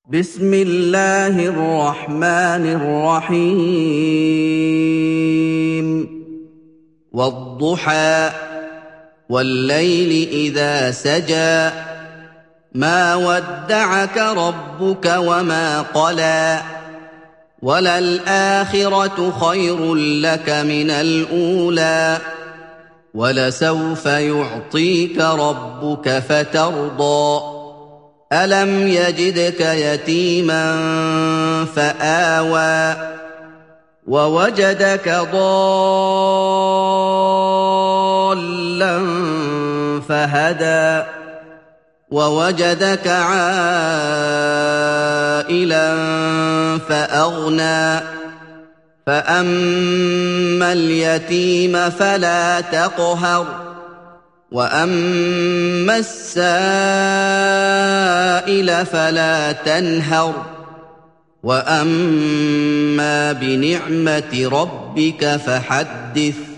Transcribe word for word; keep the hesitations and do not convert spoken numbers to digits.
بسم الله الرحمن الرحيم والضحى والليل إذا سجى ما ودعك ربك وما قلى وللآخرة خير لك من الأولى ولسوف يعطيك ربك فترضى ألم يجدك يتيما فآوى ووجدك ضالا فهدى ووجدك عائلا فأغنى فأما اليتيم فلا تقهر وأما السائل فلا تنهر وأما بنعمة ربك فحدث